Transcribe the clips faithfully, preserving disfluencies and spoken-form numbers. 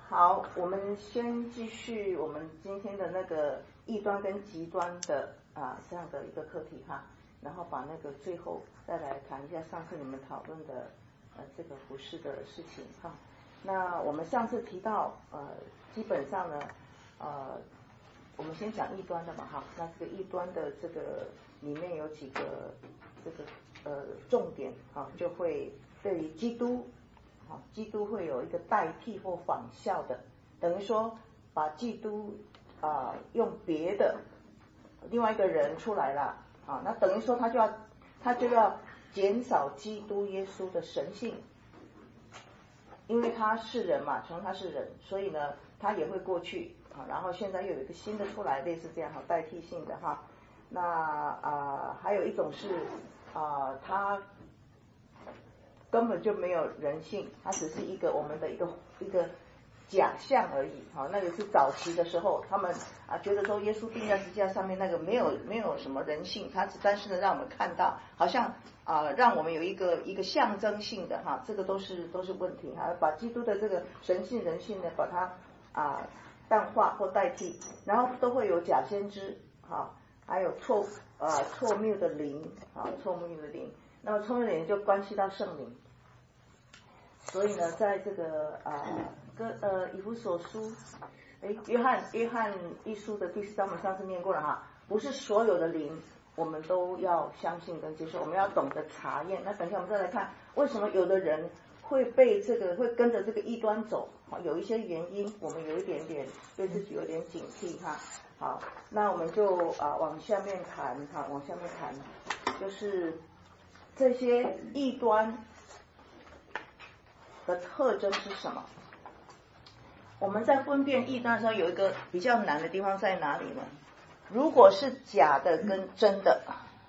好，我们先继续我们今天的那个异端跟极端的啊这样的一个课题哈，然后把那个最后再来谈一下上次你们讨论的呃这个服事的事情哈。那我们上次提到呃基本上呢呃我们先讲异端的嘛哈，那这个异端的这个里面有几个这个呃重点啊，就会对于基督。基督会有一个代替或仿效的，等于说把基督啊、呃、用别的另外一个人出来了啊，那等于说他就要他就要减少基督耶稣的神性，因为他是人嘛，从他是人，所以呢他也会过去啊，然后现在又有一个新的出来，类似这样哈，代替性的哈。那啊、呃、还有一种是啊、呃、他。根本就没有人性，它只是一个我们的一个一个假象而已。好，那个是早期的时候，他们啊觉得说耶稣钉在十字架上面那个没有没有什么人性，它只但是呢让我们看到，好像啊让我们有一个一个象征性的哈，这个都是都是问题哈，把基督的这个神性人性呢把它啊淡化或代替，然后都会有假先知哈，还有错啊错谬的灵啊错谬的灵。那么聪明人就关系到圣灵，所以呢，在这个啊跟呃以弗所书，哎约翰约翰一书的第四章我们上次念过了哈，不是所有的灵我们都要相信跟接受，我们要懂得查验。那等一下我们再来看为什么有的人会被这个会跟着这个异端走，有一些原因，我们有一点点对自己有点警惕哈。好，那我们就啊往下面谈哈，往下面谈就是。这些异端的特征是什么？我们在分辨异端的时候有一个比较难的地方在哪里呢？如果是假的跟真的，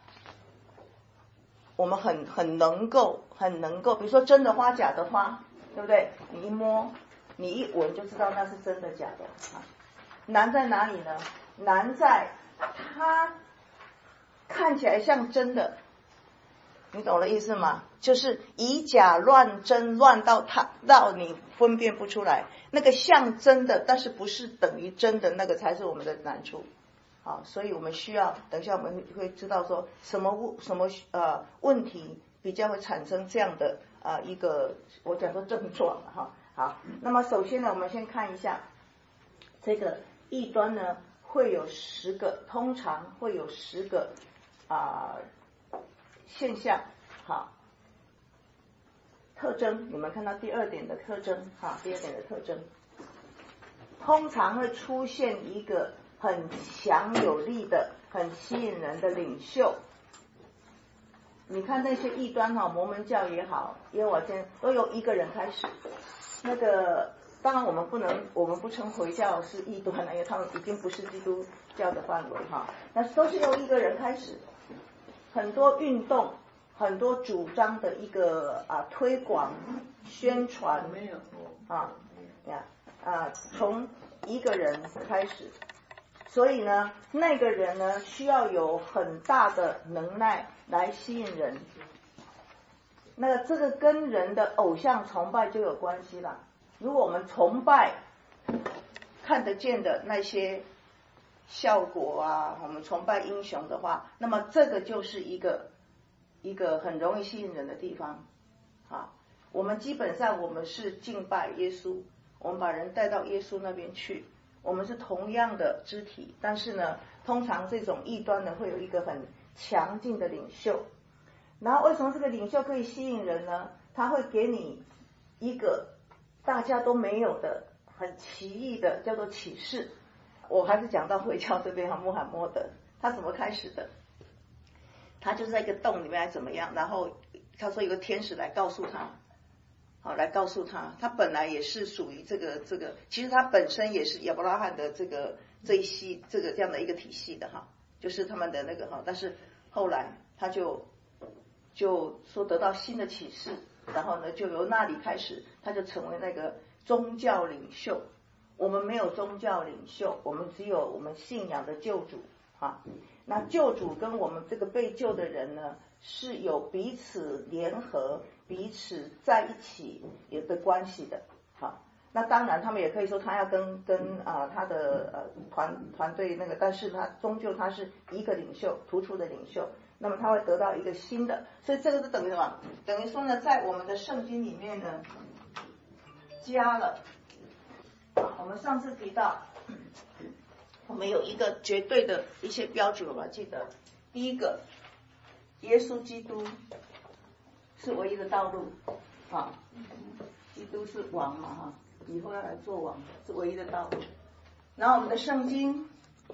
我们很很能够很能够，比如说真的花假的花，对不对？你一摸你一闻就知道那是真的假的。难在哪里呢？难在它看起来像真的，你懂了意思吗？就是以假乱真，乱到他到你分辨不出来，那个像真的但是不是等于真的，那个才是我们的难处。好，所以我们需要等一下我们会知道说什么什么呃问题比较会产生这样的啊、呃、一个我讲说症状哈。好，那么首先呢，我们先看一下这个异端呢会有十个，通常会有十个啊。呃现象，好，特征，你们看到第二点的特征，好，第二点的特征，通常会出现一个很强有力的、很吸引人的领袖。你看那些异端哈，摩门教也好，耶和华先都由一个人开始。那个当然我们不能，我们不称回教是异端了，因为他们已经不是基督教的范围哈，但是都是由一个人开始。很多运动，很多主张的一个啊推广、宣传啊呀啊，从一个人开始，所以呢，那个人呢需要有很大的能耐来吸引人。那个这个跟人的偶像崇拜就有关系了。如果我们崇拜看得见的那些效果啊，我们崇拜英雄的话，那么这个就是一个一个很容易吸引人的地方。好，我们基本上我们是敬拜耶稣，我们把人带到耶稣那边去，我们是同样的肢体，但是呢，通常这种异端呢会有一个很强劲的领袖。然后为什么这个领袖可以吸引人呢？他会给你一个大家都没有的很奇异的叫做启示。我还是讲到回教这边哈，穆罕默德他怎么开始的？他就是在一个洞里面还怎么样，然后他说有个天使来告诉他，好来告诉他，他本来也是属于这个这个，其实他本身也是亚伯拉罕的这个这一系这个这样的一个体系的哈，就是他们的那个哈，但是后来他就就说得到新的启示，然后呢就由那里开始，他就成为那个宗教领袖。我们没有宗教领袖，我们只有我们信仰的救主啊。那救主跟我们这个被救的人呢，是有彼此联合、彼此在一起有的关系的。好， 那当然他们也可以说他要跟跟啊、呃、他的呃团团队那个，但是他终究他是一个领袖，突出的领袖，那么他会得到一个新的，所以这个是等于什么？等于说呢，在我们的圣经里面呢，加了，我们上次提到，我们有一个绝对的一些标准，我们记得，第一个，耶稣基督是唯一的道路，啊，基督是王嘛哈。以后要来做王是唯一的道路，然后我们的圣经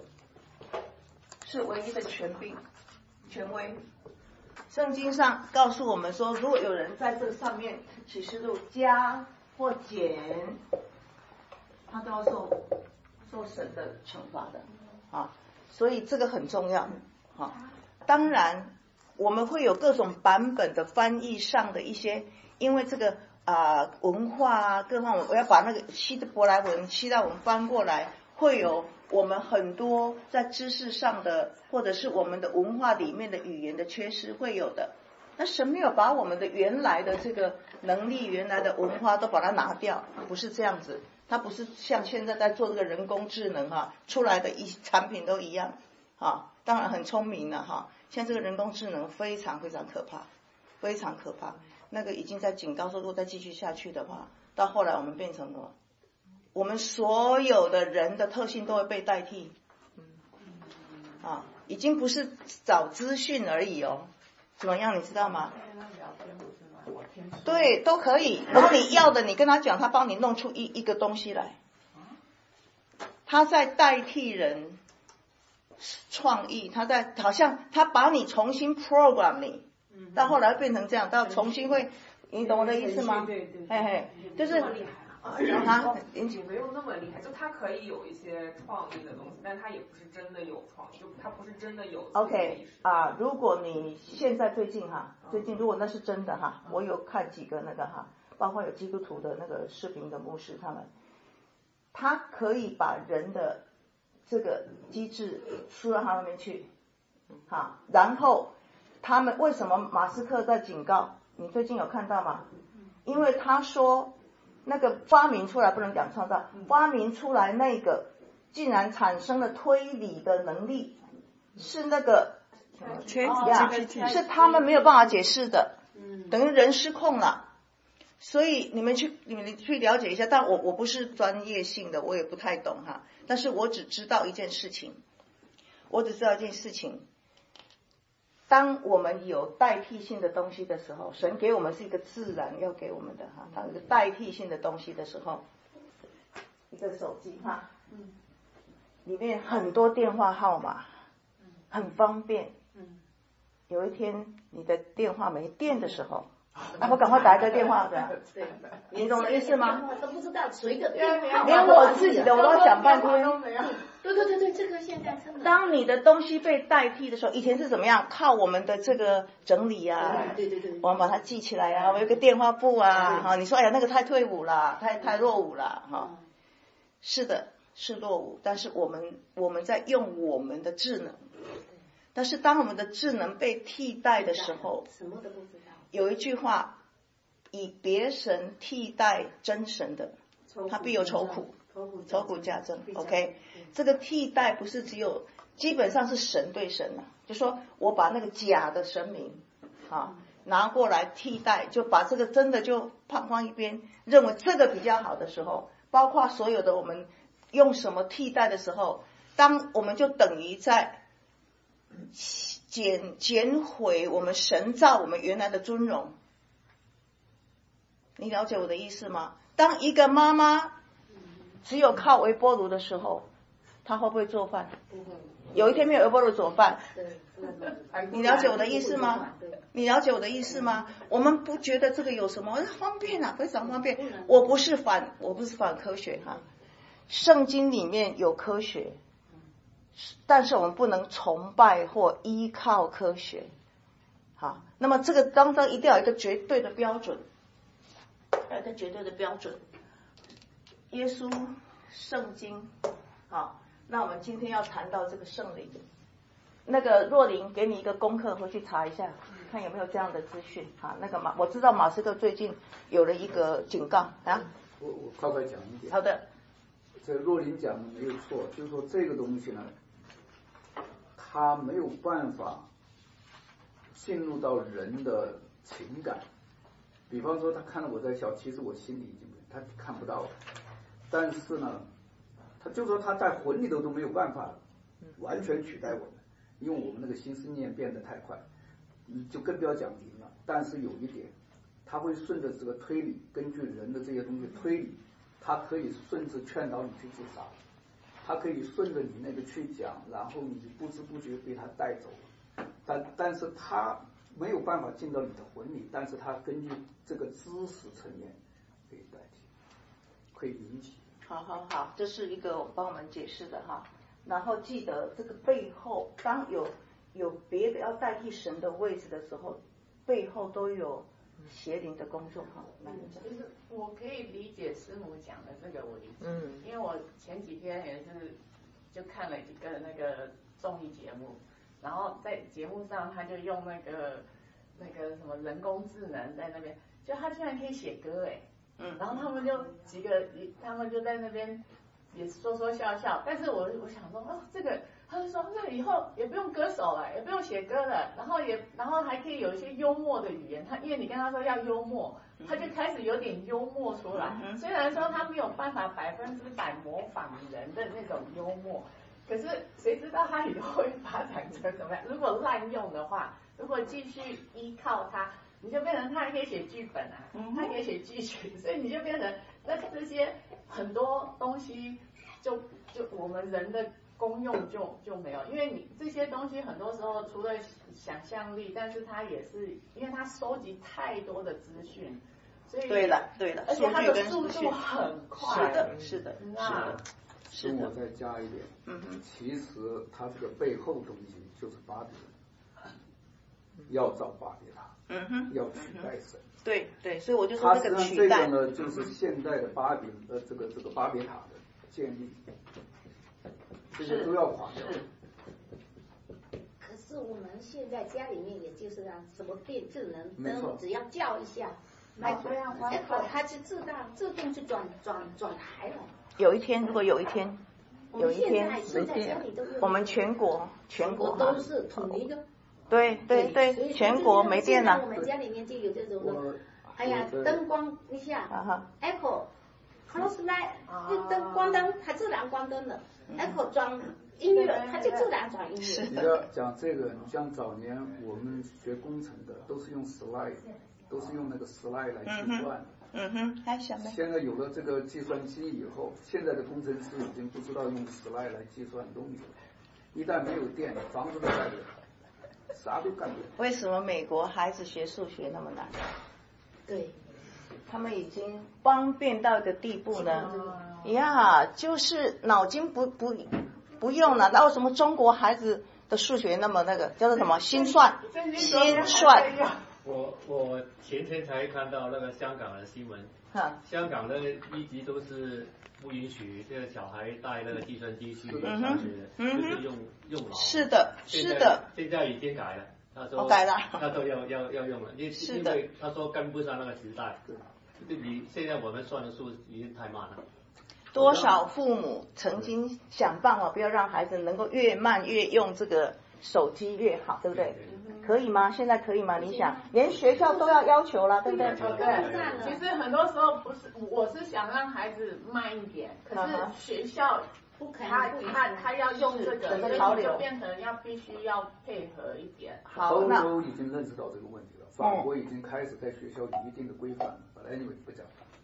是唯一的权柄、权威。圣经上告诉我们说，如果有人在这个上面启示录加或减，他都要受受神的惩罚的啊，所以这个很重要啊。当然，我们会有各种版本的翻译上的一些，因为这个。啊、呃，文化啊，各方面，我要把那个希伯来文、希腊文翻过来，会有我们很多在知识上的，或者是我们的文化里面的语言的缺失会有的。那神没有把我们的原来的这个能力、原来的文化都把它拿掉，不是这样子。它不是像现在在做这个人工智能哈、啊，出来的一产品都一样啊，当然很聪明了哈、啊。现在这个人工智能非常非常可怕，非常可怕。那个已经在警告说，如果再继续下去的话，到后来我们变成了，我们所有的人的特性都会被代替，啊，已经不是找资讯而已哦，怎么样你知道吗？对，都可以。然后你要的，你跟他讲，他帮你弄出一一个东西来，他在代替人创意，他在好像他把你重新 program 你。到后来变成这样，到重新会，你懂我的意思吗？ 对对， 嘿嘿，就是那么厉害啊！ 他也没有那么厉害，就他可以有一些创意的东西，但他也不是真的有创意，就他不是真的有。 OK 啊，如果你现在最近哈，最近如果那是真的哈，我有看几个那个哈，包括有基督徒的那个视频的牧师他们，他可以把人的这个机制输到他那边去，哈，然后。他们为什么马斯克在警告？你最近有看到吗？因为他说那个发明出来不能讲创造，发明出来那个竟然产生了推理的能力，是那个缺是他们没有办法解释的，等于人失控了。所以你们去你们去了解一下，但我我不是专业性的，我也不太懂哈，但是我只知道一件事情，我只知道一件事情。当我们有代替性的东西的时候，神给我们是一个自然要给我们的哈，它有一个代替性的东西的时候，一个手机哈，嗯，里面很多电话号码，很方便，嗯，有一天你的电话没电的时候，啊，我赶快打一个电话的，对，你懂我的意思吗？ 都不知道谁的电话， 连我自己的我都要想半天。 对对对对，这个现在真的。 当你的东西被代替的时候，以前是怎么样？靠我们的这个整理啊， 对对对， 我们把它记起来啊，我有个电话簿啊，哈，你说哎呀那个太退伍了，太太落伍了，哈，是的，是落伍，但是我们我们在用我们的智能，但是当我们的智能被替代的时候， 什么都不知道。 有一句话，以别神替代真神的，他必有愁苦。愁苦加增 ，OK， 这个替代不是只有，基本上是神对神啊，就说我把那个假的神明啊拿过来替代，就把这个真的就放放一边，认为这个比较好的时候，包括所有的我们用什么替代的时候，当我们就等于在减减毁我们神造我们原来的尊荣，你了解我的意思吗？当一个妈妈只有靠微波炉的时候，他会不会做饭？ 不会。 有一天没有微波炉怎么办？ 对， 你了解我的意思吗？你了解我的意思吗？我们不觉得这个有什么方便啊，非常方便。我不是反，我不是反科学哈。圣经里面有科学，但是我们不能崇拜或依靠科学。好，那么这个当中一定要有一个绝对的标准，有一个绝对的标准。耶稣、圣经，好，那我们今天要谈到这个圣灵。那个若琳给你一个功课，回去查一下，看有没有这样的资讯啊。那个马，我知道马斯克最近有了一个警告啊， 我我快快讲一点。 好的。 这若琳讲的没有错，就是说这个东西呢，它没有办法进入到人的情感。比方说，他看到我在笑，其实我心里已经他看不到了。但是呢，他就说他在魂里头都没有办法完全取代我们，因为我们那个心思念变得太快，就更不要讲灵了。但是有一点，他会顺着这个推理，根据人的这些东西推理，他可以顺着劝导你去自杀，他可以顺着你那个去讲，然后你不知不觉被他带走了。但但是他没有办法进到你的魂里，但是他根据这个知识层面可以代替，可以引起。 好好好，这是一个帮我们解释的哈。然后记得这个背后，当有有别的要代替神的位置的时候，背后都有邪灵的工作哈。那你讲， 就是我可以理解师母讲的这个，我理解， 嗯， 因为我前几天也是就看了几个那个综艺节目，然后在节目上他就用那个那个什么人工智能在那边，就他居然可以写歌哎。嗯，然后他们就几个，他们就在那边也说说笑笑，但是我我想说，哦，这个他就说，那以后也不用歌手了，也不用写歌了，然后也然后还可以有一些幽默的语言，他因为你跟他说要幽默，他就开始有点幽默出来，虽然说他没有办法百分之百模仿人的那种幽默，可是谁知道他以后会发展成怎么样？如果滥用的话，如果继续依靠他。你就变成他还可以写剧本啊，他可以写剧曲，所以你就变成那这些很多东西就就我们人的功用就就没有，因为你这些东西很多时候除了想象力，但是它也是因为它收集太多的资讯，所以对了对了， 而且它的速度很快， 是的是的是的是的。我再加一点，嗯哼，其实它这个背后东西就是巴比伦，要造巴别塔。 嗯哼， 要取代神， 对对，所以我就说这个取代。这个呢，就是现在的巴比呃这个这个巴别塔的建立，这些都要垮掉。 可是我们现在家里面也就是让什么变智能灯，只要叫一下， 那这样哎，它就自动自动就转转转台了。 有一天，如果有一天，有一天，我们全国全国都是统一的。 对对对，全国没电了。 我们家里面就有这种的，哎呀，灯光一下 ，Apple close light， 就灯关灯，它自然关灯了。Apple 转音乐，它就自然转音乐。 你要讲这个，你像早年我们学工程的，都是用 slide， 都是用那个 slide 来计算。 嗯哼，还小妹。 现在有了这个计算机以后，现在的工程师已经不知道用 slide 来计算东西了。一旦没有电，房子都盖不了。啥都干不了。 为什么美国孩子学数学那么难？ 对， 他们已经方便到一个地步呢，呀，就是脑筋不不不用了。然后什么中国孩子的数学那么那个叫做什么心算？心算。 我我前天才看到那个香港的新闻，香港的一级都是不允许这个小孩带那个计算机去上学的，嗯、就是用用脑。 是的，是的。 现在已经改了，他说改了， 他说要要要用了，因因为他说跟不上那个时代。就你现在我们算的数已经太慢了。 多少父母曾经想办法不要让孩子能够越慢越用这个手机越好，对不对？可以吗？现在可以吗？你想，连学校都要要求了，对不对？ 对，其实很多时候不是，我是想让孩子慢一点，可是学校不可能， 他他他要用这个，所以就变成要必须要配合一点。 欧洲已经认识到这个问题了，法国已经开始在学校有一定的规范了。本来anyway不讲。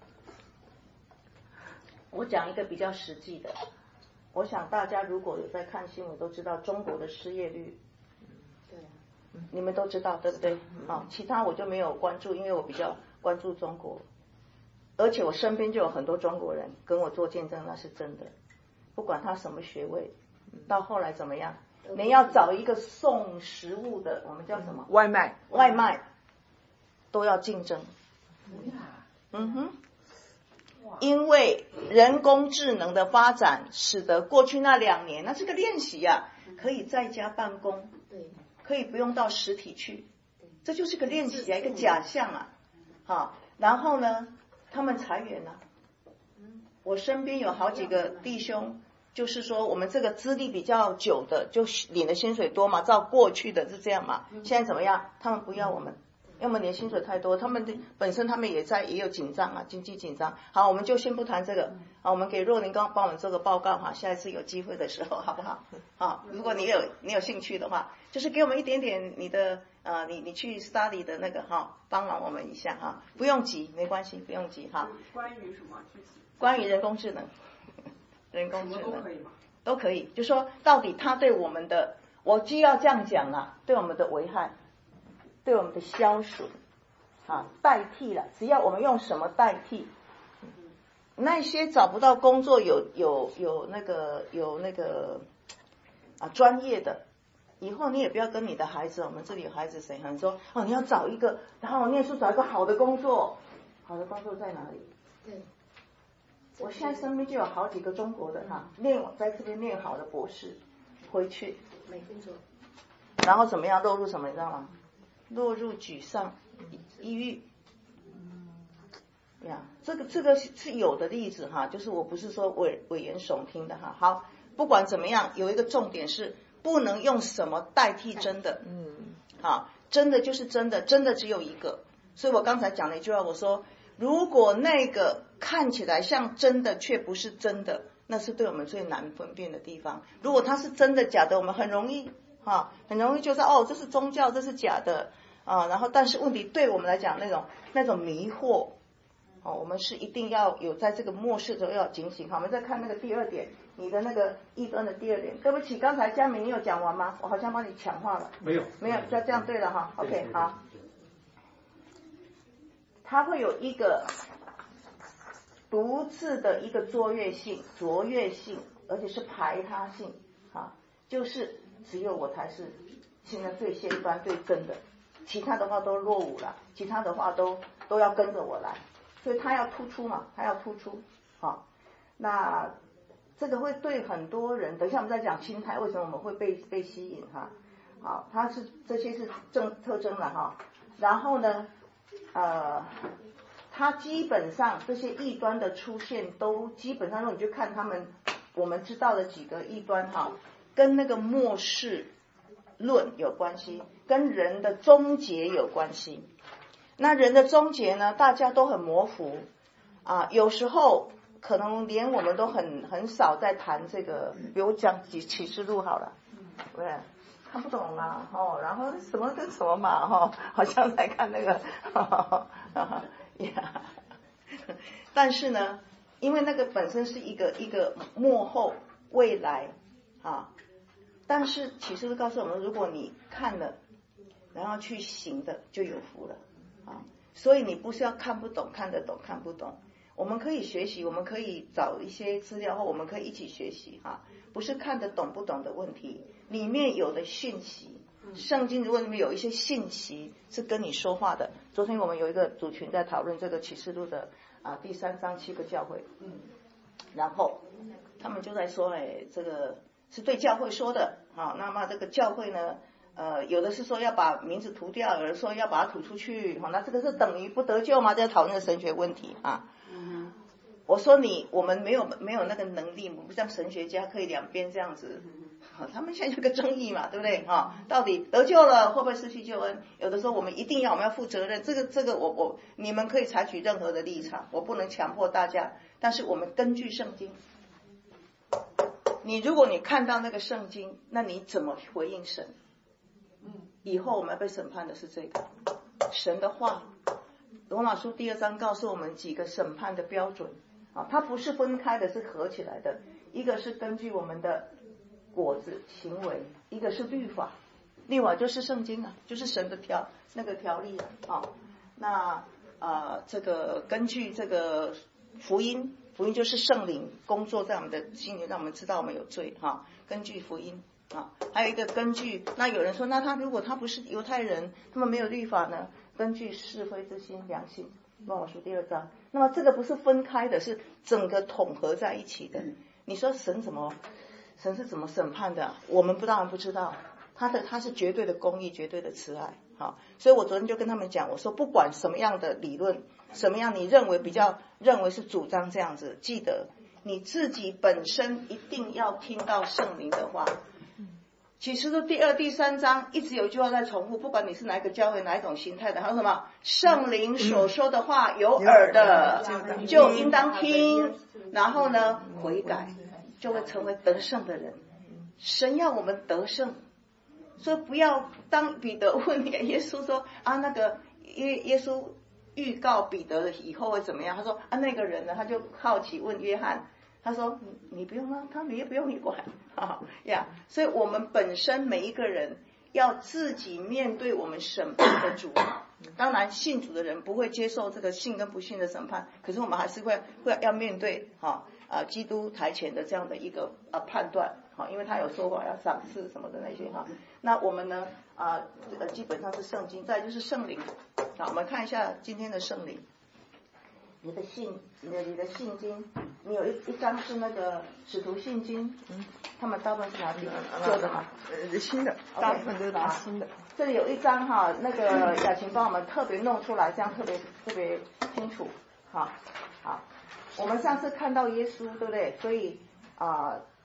我讲一个比较实际的，我想大家如果有在看新闻，都知道中国的失业率。你们都知道对不对？啊，其他我就没有关注，因为我比较关注中国，而且我身边就有很多中国人跟我做见证，那是真的。不管他什么学位，到后来怎么样，你要找一个送食物的，我们叫什么？ 外卖， 外卖都要竞争。嗯哼，因为人工智能的发展，使得过去那两年，那是个练习啊，可以在家办公。 对。 可以不用到实体去，这就是个练习啊，一个假象啊，好，然后呢，他们裁员啊， 我身边有好几个弟兄，就是说我们这个资历比较久的，就领的薪水多嘛，照过去的是这样嘛。现在怎么样？他们不要我们，因为我们领薪水太多，他们的本身他们也在也有紧张啊，经济紧张。好，我们就先不谈这个，好，我们给若琳刚帮我们做个报告哈，下一次有机会的时候好不好？好，如果你有你有兴趣的话，就是给我们一点点你的呃，你你去 study 的那个哈，帮忙我们一下哈，不用急，没关系，不用急哈。 关于什么具体？ 关于人工智能，人工智能都可以吗？ 都可以，就说到底它对我们的，我既要这样讲啦，对我们的危害，对我们的消损，啊，代替了，只要我们用什么代替，那些找不到工作有有有那个有那个啊专业的，以后你也不要跟你的孩子，我们这里有孩子谁很说哦，你要找一个，然后念书找一个好的工作，好的工作在哪里？ 对。 我现在身边就有好几个中国的哈，念在这边念好的博士，回去没工作， 然后怎么样落入什么你知道吗？落入沮丧、抑郁。呀，这个这个是有的例子哈，就是我不是说危危言耸听的哈。好，不管怎么样，有一个重点是不能用什么代替真的。嗯。啊，真的就是真的，真的只有一个。所以我刚才讲了一句话，我说如果那个看起来像真的却不是真的，那是对我们最难分辨的地方。如果它是真的假的，我们很容易哈，很容易就知道哦，这是宗教，这是假的啊。然后但是问题对我们来讲，那种那种迷惑。哦，我们是一定要有在这个末世的时候要警醒。好，我们再看那个第二点，你的那个异端的第二点。对不起，刚才佳明你有讲完吗？我好像帮你抢话了。 没有， 没有，就这样对了哈。OK， 好。它会有一个独自的一个卓越性、卓越性，而且是排他性啊，就是只有我才是现在最先端、最真的，其他的话都落伍了，其他的话都都要跟着我来。所以他要突出嘛，他要突出，好，那这个会对很多人，等一下我们再讲心态，为什么我们会被被吸引哈，好，它是这些是正特征了哈，然后呢，呃，它基本上这些异端的出现都基本上，如果你去看他们，我们知道的几个异端哈，跟那个末世论有关系，跟人的终结有关系。那人的终结呢，大家都很模糊啊，有时候可能连我们都很很少在谈这个，比如讲启启示录好了，对，看不懂啊，哦，然后什么跟什么嘛，哈、哦，好像在看那个，哈哈哈呀，但是呢，因为那个本身是一个一个末后未来啊，但是启示录告诉我们，如果你看了，然后去行的，就有福了。啊，所以你不是要看不懂，看得懂，看不懂。我们可以学习，我们可以找一些资料，或我们可以一起学习哈、啊。不是看得懂不懂的问题，里面有的讯息，圣经如果里面有一些信息是跟你说话的。昨天我们有一个组群在讨论这个启示录的啊第三章七个教会，嗯，然后他们就在说，哎，这个是对教会说的啊。那么这个教会呢？呃，有的是说要把名字涂掉，有的说要把它吐出去，好，那这个是等于不得救吗？在讨论神学问题啊。嗯、我说你，我们没有没有那个能力，不像神学家可以两边这样子。好，他们现在有个争议嘛，对不对？哈，到底得救了会不会失去救恩？有的时候我们一定要，我们要负责任。这个这个我我你们可以采取任何的立场，我不能强迫大家，但是我们根据圣经。你如果你看到那个圣经，那你怎么回应神？以后我们要被审判的是这个神的话，罗马书第二章告诉我们几个审判的标准啊，它不是分开的，是合起来的。一个是根据我们的果子行为，一个是律法，律法就是圣经啊，就是神的条那个条例啊。那呃，这个根据这个福音，福音就是圣灵工作在我们的心里，让我们知道我们有罪哈、啊。根据福音。啊，还有一个根据，那有人说，那他如果他不是犹太人，他们没有律法呢？根据是非之心、良心，罗马书第二章。那么这个不是分开的，是整个统合在一起的。你说神怎么，神是怎么审判的？我们不当然不知道，他的他是绝对的公义，绝对的慈爱。好，所以我昨天就跟他们讲，我说不管什么样的理论什么样你认为比较认为是主张这样子，记得你自己本身一定要听到圣灵的话。启示录第二、第三章一直有一句话在重复，不管你是哪一个教会、哪一种形态的，还有什么圣灵所说的话，有耳的就应当听，然后呢悔改，就会成为得胜的人。神要我们得胜，所以不要当彼得问耶稣说啊，那个耶耶稣预告彼得以后会怎么样？他说啊，那个人呢，他就好奇问约翰。他说你你不用啊，他们也不用你管啊呀，所以我们本身每一个人要自己面对我们审判的主。当然信主的人不会接受这个信跟不信的审判，可是我们还是会会要面对哈啊基督台前的这样的一个呃判断，好，因为他有说过要赏赐什么的那些哈。那我们呢啊呃基本上是圣经，再就是圣灵。好，我们看一下今天的圣灵。你的信，你的你的信经，你有一一张是那个使徒信经，嗯，他们大部分是拿笔做的嘛， 呃，新的，大部分都是拿新的。 这里有一张哈，那个雅琴帮我们特别弄出来，这样特别特别清楚，好，好，我们上次看到耶稣，对不对？所以啊、呃，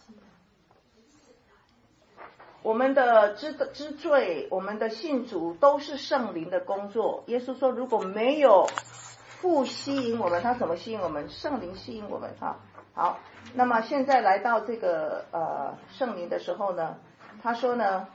我们的知知罪，我们的信主都是圣灵的工作。耶稣说，如果没有父吸引我们，他怎么吸引我们？圣灵吸引我们哈。好，那么现在来到这个呃圣灵的时候呢，他说呢，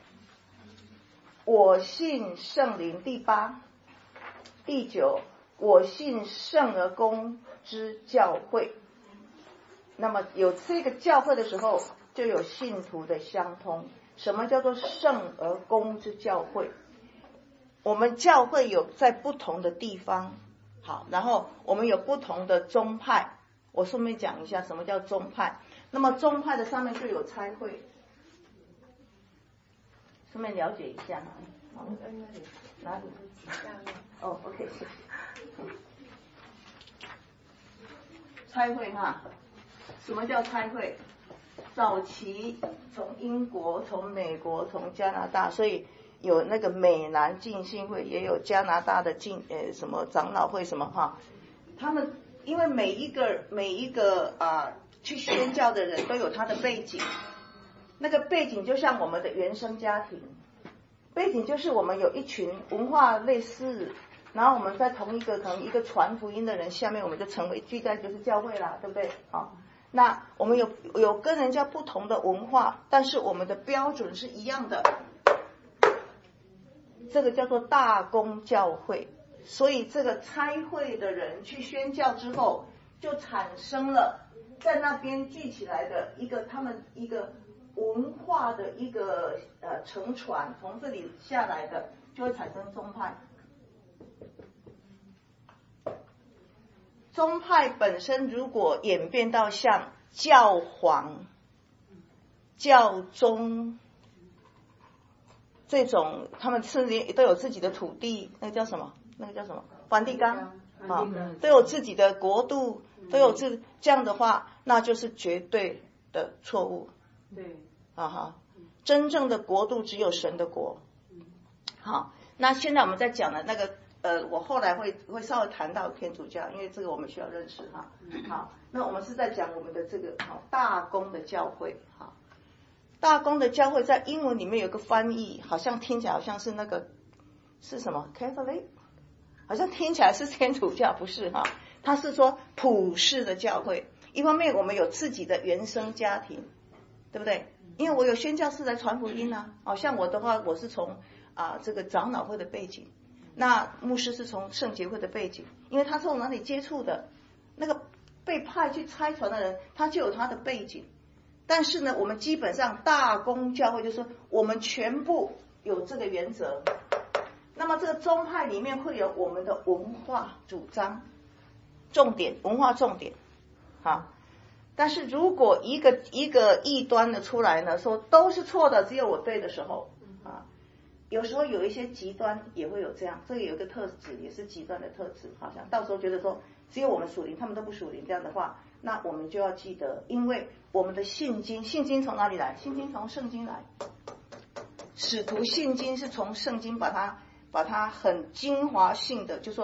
我信圣灵，第八、第九，我信圣而公之教会。那么有这个教会的时候，就有信徒的相通。什么叫做圣而公之教会？我们教会有在不同的地方。好，然后我们有不同的宗派，我顺便讲一下什么叫宗派。那么宗派的上面就有差会，顺便了解一下。好，哪里？哦 ，OK， 谢谢。差会哈，什么叫差会？早期从英国、从美国、从加拿大，所以有那个美南浸信会，也有加拿大的浸呃什么长老会什么哈，他们因为每一个每一个啊、呃、去宣教的人都有他的背景，那个背景就像我们的原生家庭，背景就是我们有一群文化类似，然后我们在同一个可能一个传福音的人下面，我们就成为聚在就是教会啦，对不对？好，那我们有有跟人家不同的文化，但是我们的标准是一样的。这个叫做大公教会，所以这个差会的人去宣教之后，就产生了在那边聚起来的一个他们一个文化的一个呃乘船，从这里下来的就会产生宗派。宗派本身如果演变到像教皇、教宗这种，他们甚至都有自己的土地，那个叫什么？那个叫什么？梵蒂冈啊，都有自己的国度，都有这这样的话，那就是绝对的错误。 对， 啊哈，真正的国度只有神的国。好，那现在我们在讲的那个呃，我后来会会稍微谈到天主教，因为这个我们需要认识哈。好，那我们是在讲我们的这个好大公的教会哈。大公的教会在英文里面有个翻译，好像听起来好像是那个是什么 Catholic， 好像听起来是天主教，不是哈？他是说普世的教会。一方面我们有自己的原生家庭，对不对？因为我有宣教士来传福音啊。哦，像我的话，我是从啊这个长老会的背景，那牧师是从圣洁会的背景，因为他从哪里接触的，那个被派去差传的人，他就有他的背景。但是呢，我们基本上大公教会就是说，我们全部有这个原则。那么这个宗派里面会有我们的文化主张，重点文化重点，好。但是如果一个一个异端的出来呢，说都是错的，只有我对的时候，啊，有时候有一些极端也会有这样，这个有一个特质，也是极端的特质，好像到时候觉得说只有我们属灵，他们都不属灵，这样的话。那我们就要记得，因为我们的信经，信经从哪里来？信经从圣经来。使徒信经是从圣经把它把它很精华性的，就说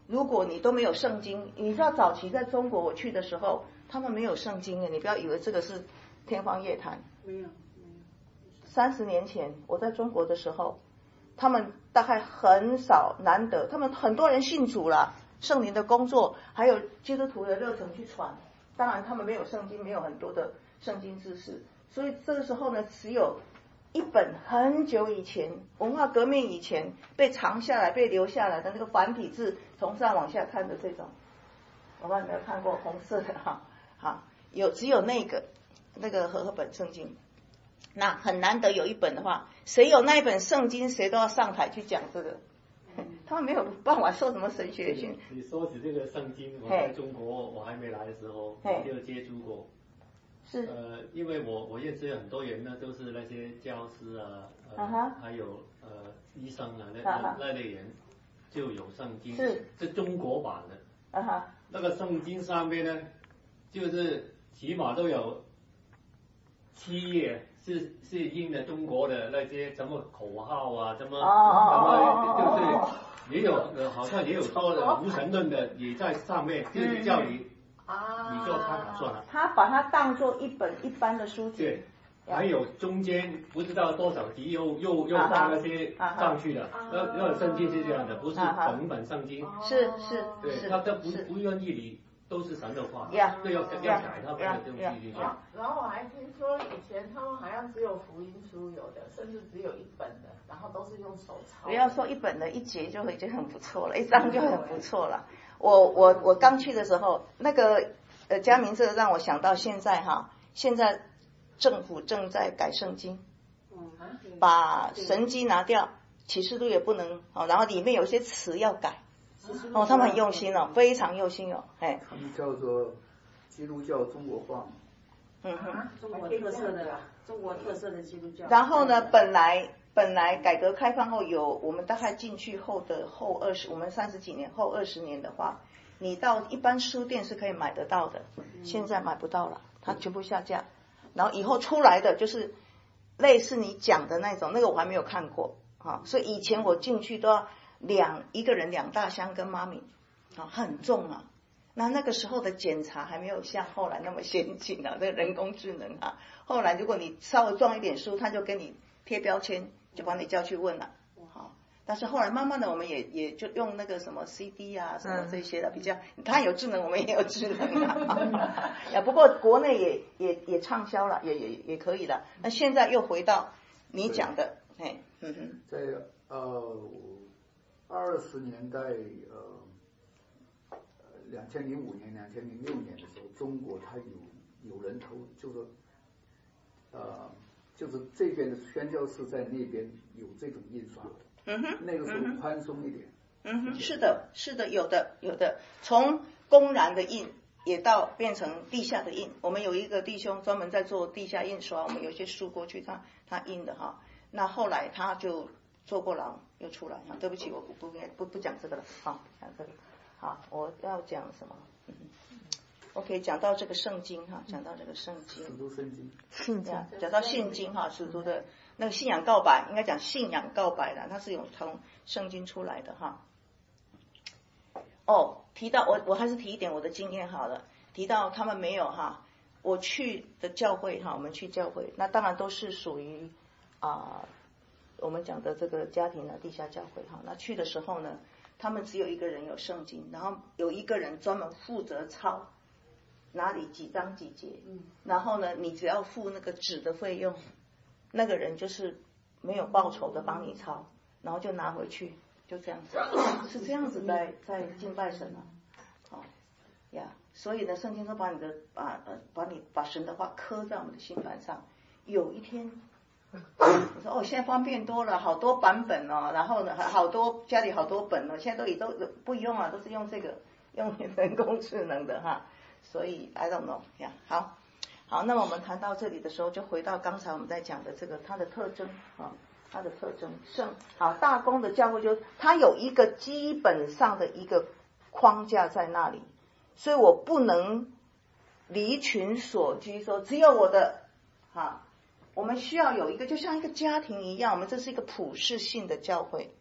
如果你都没有圣经，你知道早期在中国我去的时候，他们没有圣经的，你不要以为这个是天方夜谭。 没有，没有。 三十年前我在中国的时候，他们大概很少难得，他们很多人信主了，圣灵的工作，还有基督徒的热忱去传。当然他们没有圣经，没有很多的圣经知识，所以这个时候呢，只有一本很久以前文化革命以前被藏下来被留下来的那个繁体字，从上往下看的这种，我不知道你有没有看过红色的哈，好，有只有那个那个和合本圣经，那很难得有一本的话，谁有那一本圣经，谁都要上台去讲这个，他们没有办法受什么神学训。 你说起这个圣经，我在中国我还没来的时候，我就接触过。 是。 呃，因为我我认识很多人呢，都是那些教师啊，呃 uh-huh. 还有呃医生啊，那、uh-huh. 那类人就有圣经， 是是中国版的。 啊哈。 那个圣经上面呢，就是起码都有七页是是印的中国的那些什么口号啊，什么、 oh. 什么就是也有呃好像也有说的无神论的也在上面，就是叫你。你就参考算了。 他把它当做一本一般的书籍。 对，还有中间不知道多少集又又又放那些上去了。那那圣经是这样的，不是整本圣经。 是是。 对，他他不不愿意理，都是神的话。呀。对，要要改他们的东西进去。 然后我还听说以前他们好像只有福音书有的，甚至只有一本的，然后都是用手抄。 不要说一本的，一节就已经很不错了，一张就很不错了。我我我刚去的时候，那个呃嘉明这个让我想到现在哈，现在政府正在改圣经，把神迹拿掉，启示录也不能哦，然后里面有些词要改，哦，他们很用心哦，非常用心哦，哎。 他们叫做基督教中国化。 嗯哼， 中国特色的中国特色的基督教。 然后呢，本来。本来改革开放后有我们大概进去后的后二十，我们三十几年后二十年的话，你到一般书店是可以买得到的，现在买不到了，它全部下架。然后以后出来的就是类似你讲的那种，那个我还没有看过啊，所以以前我进去都要两一个人两大箱跟妈咪啊，很重啊。那那个时候的检查还没有像后来那么先进啊，这个人工智能啊，后来如果你稍微撞一点书，他就给你贴标签。就把你叫去问了，好，但是后来慢慢的我们也也就用那个什么 C D 啊什么这些的比较，他有智能我们也有智能啊，呀不过国内也也也畅销了，也也也可以了。那现在又回到你讲的，嘿，嗯哼， 在呃二十年代呃两千零五年、两千零六年的时候，中国它有有人投，就是呃。就是这边的宣教士在那边有这种印刷， 嗯哼， 那个时候宽松一点， 嗯哼，是的，是的，有的，有的，从公然的印也到变成地下的印。我们有一个弟兄专门在做地下印刷，我们有些书过去他他印的哈，那后来他就坐过牢又出来啊，对不起，我不不不不讲这个了，好，讲这个，好，我要讲什么？嗯OK， 讲到这个圣经哈，讲到这个圣经， 使徒圣经， 信经，讲到信经哈，使徒的那个信仰告白，应该讲信仰告白的，它是有从圣经出来的哈。哦，提到我我还是提一点我的经验好了，提到他们没有哈，我去的教会哈，我们去教会，那当然都是属于啊、呃、我们讲的这个家庭的地下教会哈。那去的时候呢，他们只有一个人有圣经，然后有一个人专门负责抄。哪里几章几节，然后呢，你只要付那个纸的费用，那个人就是没有报酬的帮你抄，然后就拿回去，就这样子，是这样子在在敬拜神啊，好呀，所以呢，圣经都把你的把呃把你把神的话刻在我们的心盘上，有一天，我说哦，现在方便多了，好多版本哦，然后呢，好多家里好多本哦，现在都也都不用啊，都是用这个用人工智能的哈。所以 I don't know 呀，好，好，那么我们谈到这里的时候，就回到刚才我们在讲的这个它的特征啊，它的特征圣好大公的教会就它有一个基本上的一个框架在那里，所以我不能离群索居，说只有我的哈，我们需要有一个就像一个家庭一样，我们这是一个普世性的教会，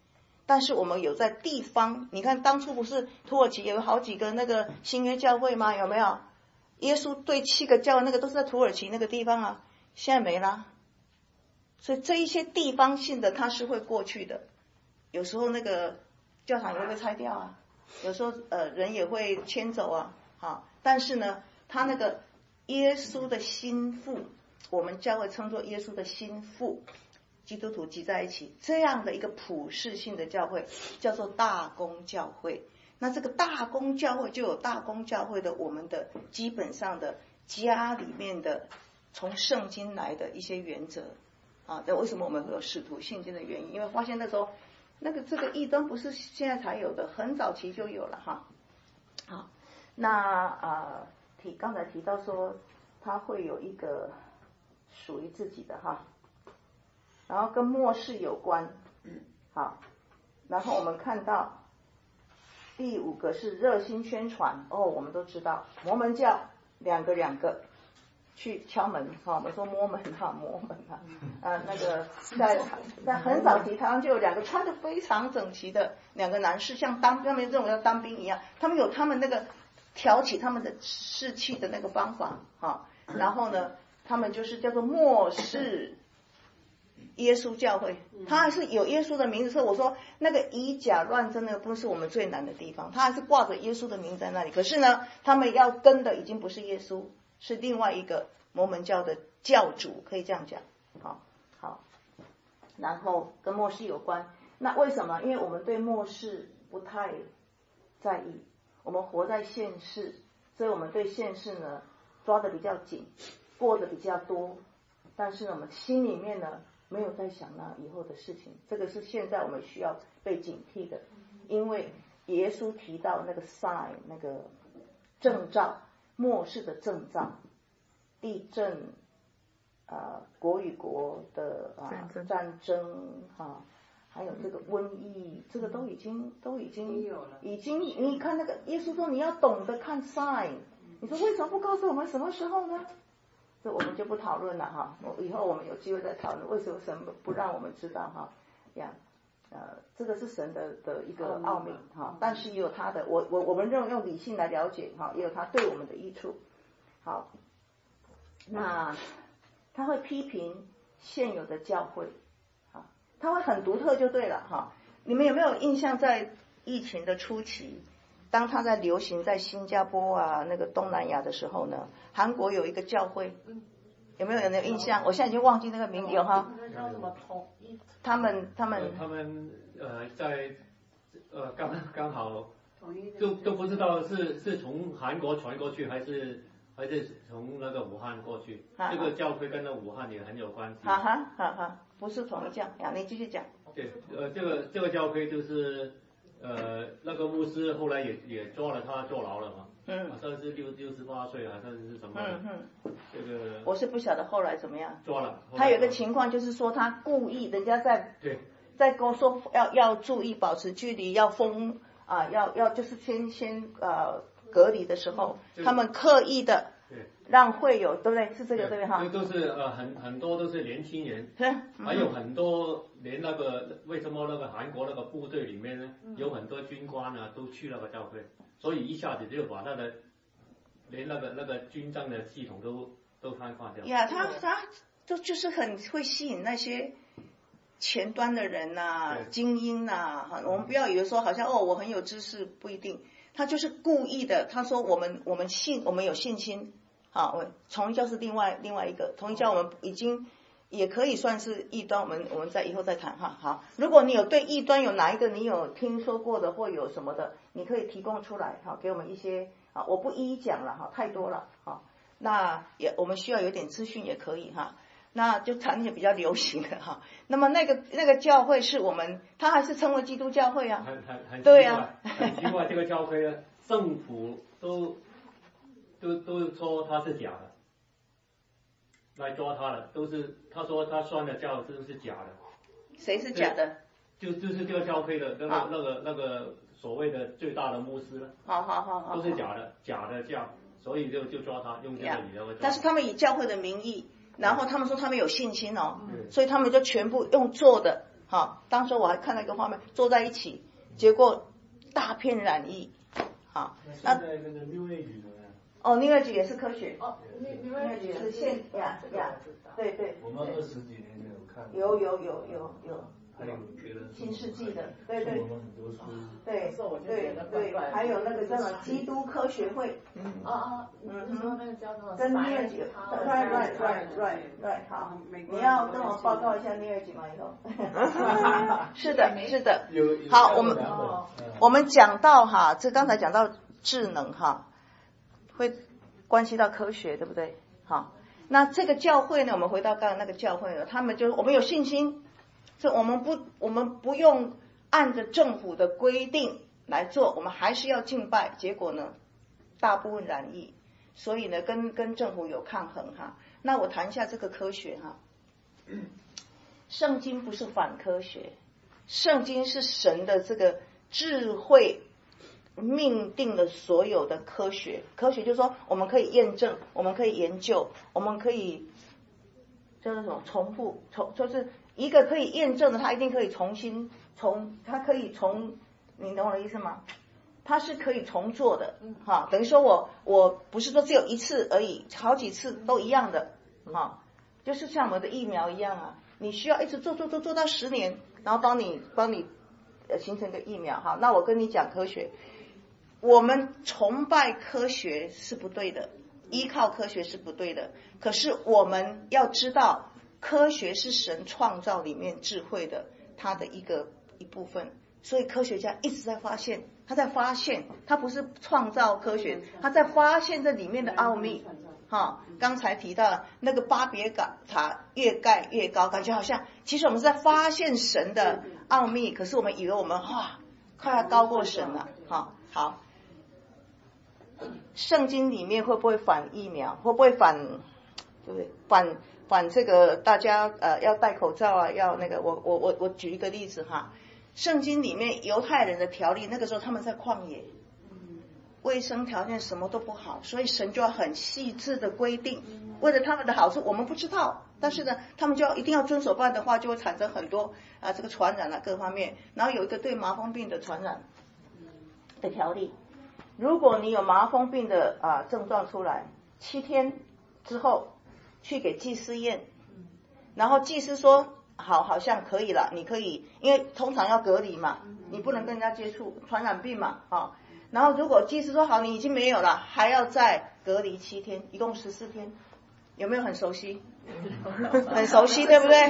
但是我们有在地方，你看当初不是土耳其有好几个那个新约教会吗？有没有？耶稣对七个教会那个都是在土耳其那个地方啊，现在没啦。所以这一些地方性的它是会过去的，有时候那个教堂也会被拆掉啊，有时候呃人也会迁走啊，好，但是呢，他那个耶稣的心腹，我们教会称作耶稣的心腹，基督徒集在一起，这样的一个普世性的教会叫做大公教会。那这个大公教会就有大公教会的我们的基本上的家里面的从圣经来的一些原则啊，那为什么我们会有使徒信经的原因？因为发现那时候那个这个异端不是现在才有的，很早期就有了哈。好，那呃提刚才提到说它会有一个属于自己的哈，然后跟末世有关，好，然后我们看到第五个是热心宣传哦，我们都知道摩门教两个两个去敲门哈，我们说摸门哈，摩门哈，啊那个在在很早期台湾就有两个穿得非常整齐的两个男士，像当他们认为要当兵一样，他们有他们那个挑起他们的士气的那个方法哈，然后呢，他们就是叫做末世耶稣教会，他还是有耶稣的名字，所以我说那个以假乱真的不是我们最难的地方，他还是挂着耶稣的名字在那里。可是呢，他们要跟的已经不是耶稣，是另外一个摩门教的教主，可以这样讲。好，好，然后跟末世有关。那为什么？因为我们对末世不太在意，我们活在现世，所以我们对现世呢抓得比较紧，过得比较多，但是呢，我们心里面呢没有在想那以后的事情，这个是现在我们需要被警惕的，因为耶稣提到那个 sign 那个征兆，末世的征兆，地震，呃，国与国的啊、呃、战争哈、啊，还有这个瘟疫，这个都已经都已经已经，你看那个耶稣说你要懂得看 sign， 你说为什么不告诉我们什么时候呢？这我们就不讨论了哈，以后我们有机会再讨论为什么神不让我们知道哈，呀，呃，这个是神的的一个奥秘哈，但是也有他的，我我我们用用理性来了解哈，也有他对我们的益处。好，那他会批评现有的教会，啊，他会很独特就对了哈。你们有没有印象在疫情的初期？当它在流行在新加坡啊那个东南亚的时候呢，韩国有一个教会，有没有人有印象？我现在已经忘记那个名有哈。他们他们他们呃在呃刚刚好都都不知道是是从韩国传过去还是还是从那个武汉过去。哈哈这个教会跟那武汉也很有关系。 哈哈哈哈，不是同一教呀，你继续讲。 对，呃，这个这个教会就是。呃，那个牧师后来也也抓了他坐牢了嘛，嗯，好像是六六十八岁，好像是什么，嗯嗯，这个我是不晓得后来怎么样， 抓了。 他有个情况就是说他故意，人家在对， 在跟我说要要注意保持距离，要封啊，要要就是先先呃隔离的时候，他们刻意的。 对， 让会有对不对？是这个对不对哈？ 这都是呃很很多都是年轻人，还有很多连那个为什么那个韩国那个部队里面呢，嗯、有很多军官啊都去那个教会，所以一下子就把他的连那个那个军政的系统都都瘫痪掉。 呀，他他都就是很会吸引那些前端的人呐、啊、精英呐、啊，我们不要以为说好像哦我很有知识，不一定。他就是故意的，他说我们我们信我们有信心，好，同一教是另外另外一个，同一教我们已经也可以算是异端，我们我们在以后再谈哈。好，如果你有对异端有哪一个你有听说过的或有什么的，你可以提供出来，好，给我们一些啊，我不一一讲了哈，太多了哈。那也我们需要有点资讯也可以哈。那就谈一些比较流行的哈。那么那个那个教会是我们，它还是称为基督教会啊。 很很很对啊， 很奇怪，这个教会呢，政府都都都说它是假的，来抓他了，都是他说他算的教都是假的。 谁是假的？ 就就是这个教会的那个那个那个所谓的最大的牧师了。 好好好好。 都是假的，假的教，所以就就抓他，用这个理由。 但是他们以教会的名义。然后他们说他们有信心哦，所以他们就全部用做的好，当时我还看到一个画面，坐在一起，结果大片染疫，好， 那现在那个 New Age 怎么样？ 哦 ，New Age 也是科学， 哦 ，New Age 也是现呀呀，对对。 我们二十几年前有看过。 有有有有有。 还有别的新世纪的，对对， 我们很多书， 对对对，还有那个叫什么基督科学会， 嗯啊啊，嗯，说那个叫什么？ 跟第二集 ，right right right right right， 好，你要跟我报告一下第二集吗？以后，是的，是的，好，我们我们讲到哈，这刚才讲到智能哈，会关系到科学，对不对？好，那这个教会呢，我们回到刚才那个教会了，他们就是我们有信心。所以我们不，我们不用按着政府的规定来做，我们还是要敬拜。结果呢，大部分染疫，所以呢，跟跟政府有抗衡哈。那我谈一下这个科学哈。圣经不是反科学，圣经是神的这个智慧命定了所有的科学。科学就是说，我们可以验证，我们可以研究，我们可以叫做什么重复，重就是。一个可以验证的，它一定可以重新重，它可以重，你懂我的意思吗？它是可以重做的，哈，等于说我我不是说只有一次而已，好几次都一样的，哈，就是像我们的疫苗一样啊，你需要一直做做做做到十年，然后帮你帮你呃形成个疫苗，哈，那我跟你讲科学，我们崇拜科学是不对的，依靠科学是不对的，可是我们要知道。科学是神创造里面智慧的，它的一个一部分，所以科学家一直在发现，他在发现，他不是创造科学，他在发现这里面的奥秘。哈，刚才提到那个巴别塔越盖越高，感觉好像其实我们是在发现神的奥秘，可是我们以为我们哇快要高过神了。哈，好，圣经里面会不会反疫苗？会不会反？对不对？反？反这个大家呃要戴口罩啊，要那个我我我我举一个例子哈，圣经里面犹太人的条例，那个时候他们在旷野，卫生条件什么都不好，所以神就要很细致的规定，为了他们的好处，我们不知道，但是呢，他们就要一定要遵守，不然的话就会产生很多啊这个传染啊各方面。然后有一个对麻风病的传染的条例，如果你有麻风病的啊症状出来，七天之后。去给祭司验，然后祭司说好，好像可以了，你可以，因为通常要隔离嘛，你不能跟人家接触，传染病嘛，啊，然后如果祭司说好，你已经没有了，还要再隔离七天，一共十四天，有没有很熟悉？很熟悉，对不对？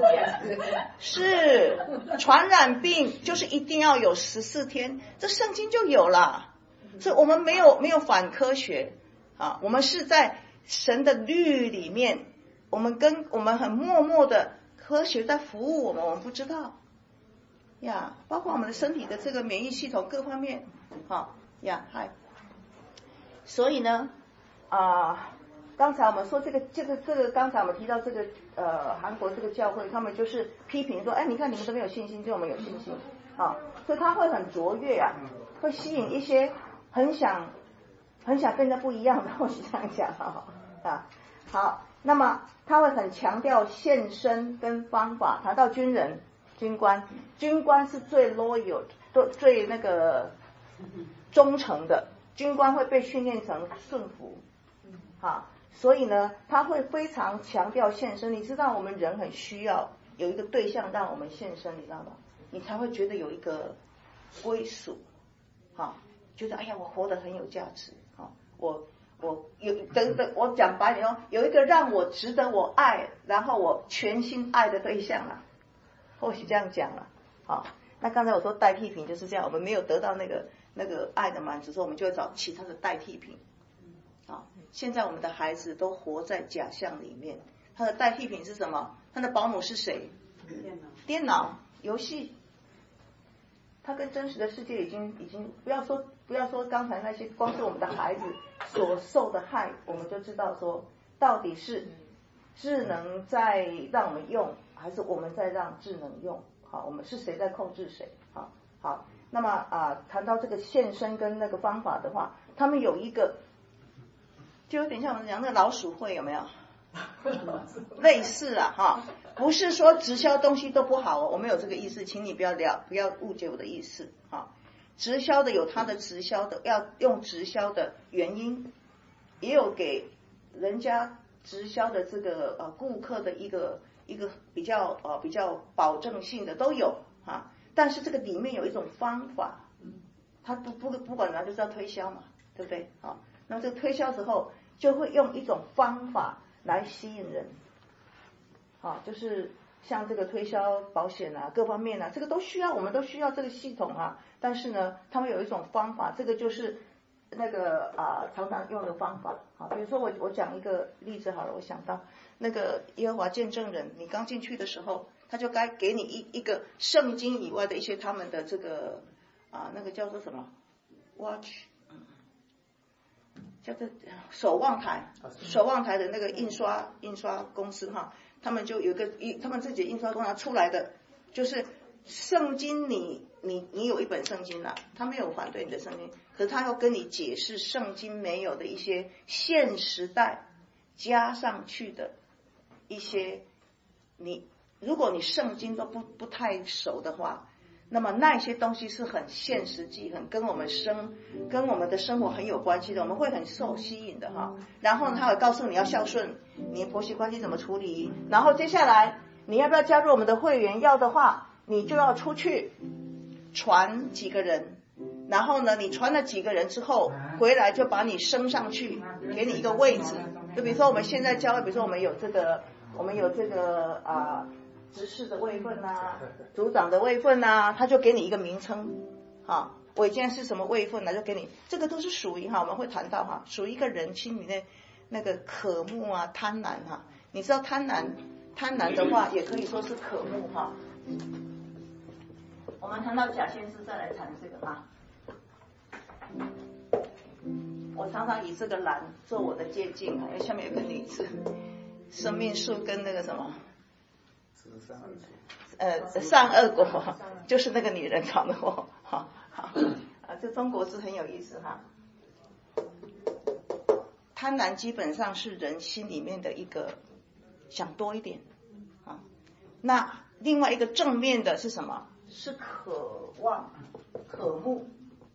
是传染病就是一定要有十四天，这圣经就有了，所以我们没有没有反科学啊，我们是在。神的律里面，我们跟我们很默默的科学在服务我们，我们不知道呀，包括我们的身体的这个免疫系统各方面，好呀，嗨。所以呢，啊、呃，刚才我们说这个这个这个，刚才我们提到这个呃韩国这个教会，他们就是批评说，哎，你看你们都没有信心，就我们有信心，啊，所以他会很卓越啊，会吸引一些很想。很想跟人家不一样的，我是这样讲哈啊。好，那么他会很强调献身跟方法。谈到军人、军官，军官是最 loyal、最最那个忠诚的，军官会被训练成顺服，好，所以呢，他会非常强调献身。你知道，我们人很需要有一个对象让我们献身，你知道吗？你才会觉得有一个归属，好，觉得哎呀，我活得很有价值。我我有等等，我讲白点哦，有一个让我值得我爱，然后我全心爱的对象了，或许这样讲了。好，那刚才我说代替品就是这样，我们没有得到那个那个爱的满足，所以我们就会找其他的代替品。好，现在我们的孩子都活在假象里面，他的代替品是什么？他的保姆是谁？电脑、电脑、游戏。他跟真实的世界已经已经不要说不要说刚才那些，光是我们的孩子所受的害，我们就知道说到底是智能在让我们用，还是我们在让智能用？好，我们是谁在控制谁？好，好，那么啊，谈到这个现身跟那个方法的话，他们有一个就有点像我们讲那个老鼠会，有没有？ 类似啊哈，不是说直销东西都不好哦，我没有这个意思，请你不要了不要误解我的意思啊。直销的有它的直销的要用直销的原因，也有给人家直销的这个呃顾客的一个一个比较呃比较保证性的都有啊，但是这个里面有一种方法，他不不不管他就是要推销嘛，对不对？好，那么这个推销之后就会用一种方法来吸引人，好，就是像这个推销保险啊，各方面啊，这个都需要，我们都需要这个系统啊。但是呢，他们有一种方法，这个就是那个啊常常用的方法。好，比如说我我讲一个例子好了，我想到那个耶和华见证人，你刚进去的时候，他就该给你一一个圣经以外的一些他们的这个啊那个叫做什么 watch， 叫做守望台，守望台的那个印刷印刷公司哈，他们就有一个一他们自己印刷公司出来的，就是圣经你你你有一本圣经啦，他没有反对你的圣经，可是他要跟你解释圣经没有的一些现时代加上去的一些，你如果你圣经都不不太熟的话，那么那些东西是很现实际，很跟我们生跟我们的生活很有关系的，我们会很受吸引的哈。然后他会告诉你要孝顺，你婆媳关系怎么处理，然后接下来你要不要加入我们的会员，要的话你就要出去传几个人，然后呢你传了几个人之后回来就把你升上去，给你一个位置。就比如说我们现在教会，比如说我们有这个我们有这个啊执事的位分啊，组长的位分啊，他就给你一个名称啊，我现在是什么位分呢，就给你，这个都是属于哈，我们会谈到哈，属于一个人心里面那个渴慕啊贪婪哈，你知道贪婪贪婪的话也可以说是渴慕哈。我们谈到假先知再来谈这个哈，我常常以这个蓝做我的借镜啊，因为下面有个女子，生命树跟那个什么呃善恶果，就是那个女人闯的祸，好好啊，这中国字很有意思哈。贪婪基本上是人心里面的一个想多一点啊，那另外一个正面的是什么？是渴望、渴慕。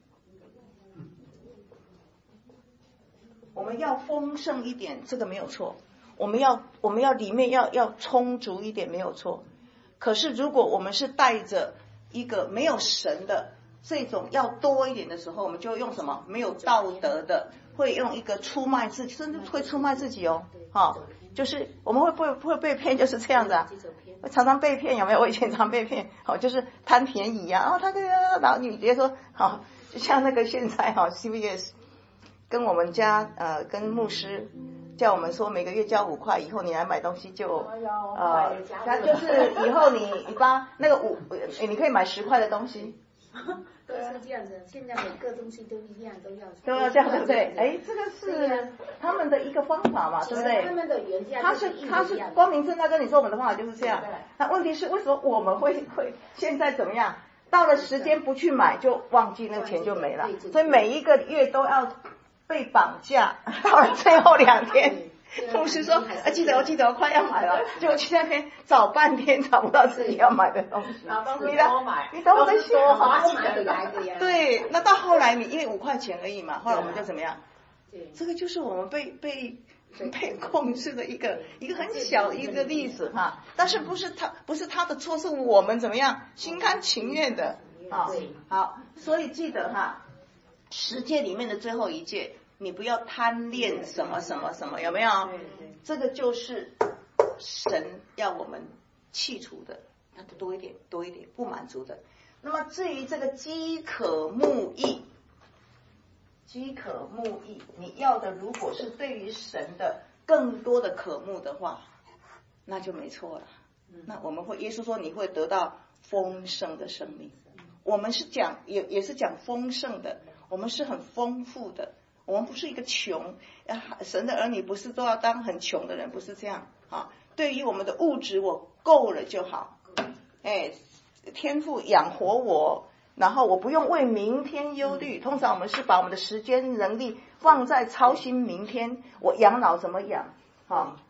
我们要丰盛一点，这个没有错。我们要我们要里面要要充足一点，没有错。可是如果我们是带着一个没有神的这种要多一点的时候，我们就用什么？没有道德的，会用一个出卖自己，甚至会出卖自己哦。哈、哦，就是我们会不会会被骗，就是这样子啊。常常被骗有没有？我以前常被骗，好、哦，就是贪便宜啊。哦，他这个，然后你直接说，好、哦，就像那个现在哈、哦、C V S 跟我们家呃跟牧师。叫我们说每个月交五块，以后你来买东西就呃，他就是以后你你把那个五，你可以买十块的东西。 都是这样子，现在每个东西都一样，都要都要这样，对不对？哎，这个是他们的一个方法嘛，对不对？ 他们的原价他是他是光明正大跟你说我们的方法就是这样。那问题是为什么我们会会现在怎么样？到了时间不去买就忘记，那个钱就没了。所以每一个月都要被绑架，到了最后两天，牧师说：“啊，记得我记得我快要买了。”结果去那边找半天找不到自己要买的东西。 你多买， 你懂我的意思吗？ 对， 对，那到后来你因为五块钱而已嘛，后来我们就怎么样？这个就是我们被被被控制的一个一个很小的一个例子哈。但是不是他不是他的错，是我们怎么样心甘情愿的啊？好，所以记得哈。十诫里面的最后一诫，你不要贪恋什么什么什么，有没有？这个就是神要我们弃除的，要多一点，多一点，不满足的。那么至于这个饥渴慕义，饥渴慕义，你要的如果是对于神的更多的渴慕的话，那就没错了。那我们会，耶稣说你会得到丰盛的生命。我们是讲也也是讲丰盛的。我们是很丰富的，我们不是一个穷，神的儿女不是都要当很穷的人，不是这样啊。对于我们的物质，我够了就好，哎，天父养活我，然后我不用为明天忧虑。通常我们是把我们的时间、能力放在操心明天，我养老怎么养啊？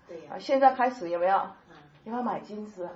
对呀、 啊。现在开始有没有？要不要买金子啊？